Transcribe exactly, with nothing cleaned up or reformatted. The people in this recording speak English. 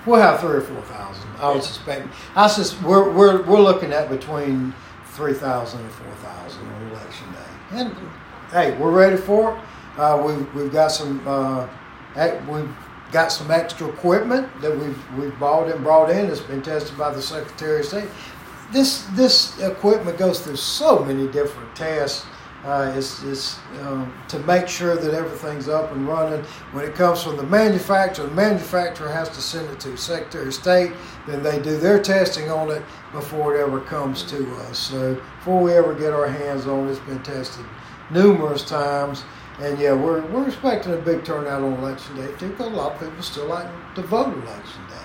We'll have three or four thousand. I would suspect. I sus- we're we're we're looking at between three thousand and four thousand on election day. And hey, we're ready for it. Uh, we've we've got some uh, we've got some extra equipment that we've we've bought and brought in. It's been tested by the Secretary of State. This this equipment goes through so many different tests. Uh, it's it's um, to make sure that everything's up and running. When it comes from the manufacturer, the manufacturer has to send it to Secretary of State. Then they do their testing on it before it ever comes to us. So before we ever get our hands on it, it's been tested numerous times. And yeah, we're we're expecting a big turnout on election day too, because a lot of people still like to vote election day.